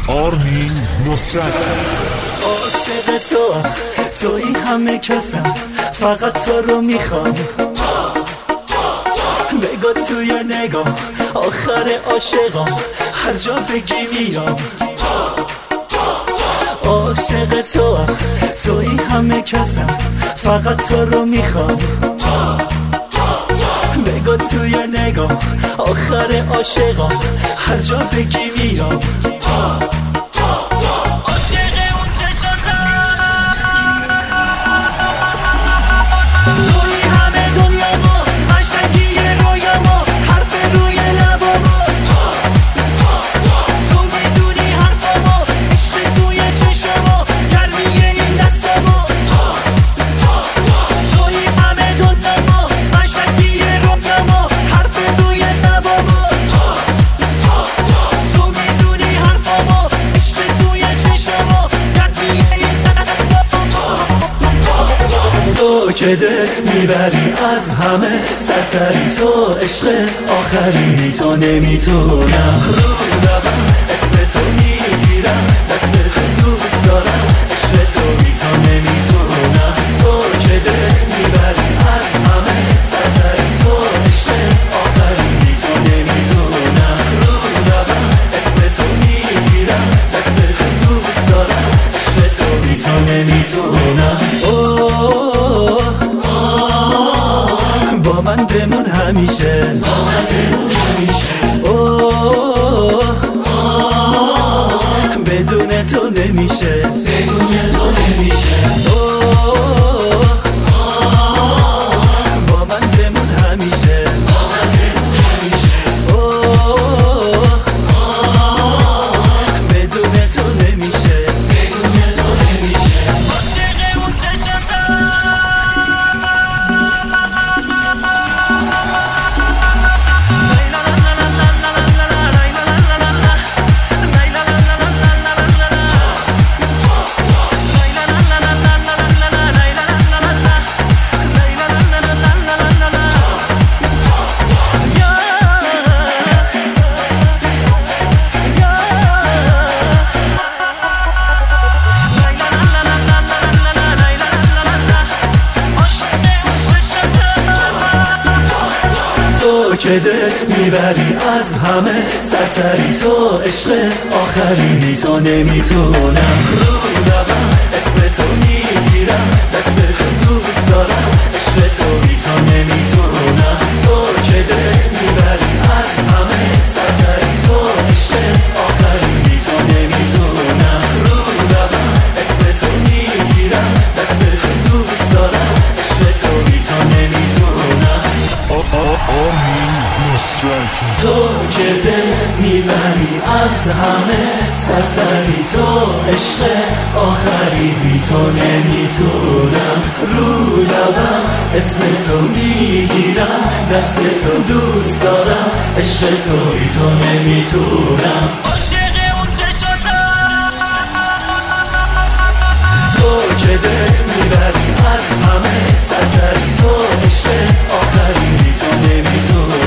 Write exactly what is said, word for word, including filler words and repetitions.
آرمین نصرت. عاشق تو توی همه کسم، فقط تو رو میخوام. نگاه توی نگاه آخر عاشقام، هر جا بگی میام. عاشق تو توی همه کسم، فقط تو رو میخوام. نگاه توی نگاه آخر عاشقام، هر جا بگی میام. که دل میبری از همه سرتری، تو عشق آخری، تو نمیتونم رو لبم اسم تو میگیرم، دست تو دوست دارم، عشق تو بی تو نمیتونم. تو که دل میبری از همه سرتری، تو عشق آخری، تو نمیتونم رو لبم اسم تو میگیرم، دست تو دوست دارم، عشق تو بی تو نمیتونم. با من بمون همیشه، با من بمون همیشه. اوه بدون تو نمیشه، بدون تو نمیشه. اوه با من بمون همیشه، با من بمون همیشه. اوه بدون تو نمیشه، بدون تو نمیشه. عاشق اون چشم‌ها که دل میبری از همه سرتری، تو عشق آخری، تو نمیتونم رو لبم اسم تو میگیرم، دست تو دوست دارم، عشق تو بی تو نمیتونم. تو که دل میبری از همه سرتری، تو عشق آخری، تو نمیتونم رو لبم اسم تو میگیرم، دست تو دوست دارم، عشق تو بی تو نمیتونم. آرمین نصرت. تو که دل میبری از همه سرتری، تو عشق آخری، بی تو نمیتونم رو لبم اسم تو میگیرم، دست تو دوست دارم، عشق تو بی تو نمیتونم. عاشق اون چشم‌ها تو که دل میبری از همه سرتری، تو عشق آخری، بی تو نمیتونم.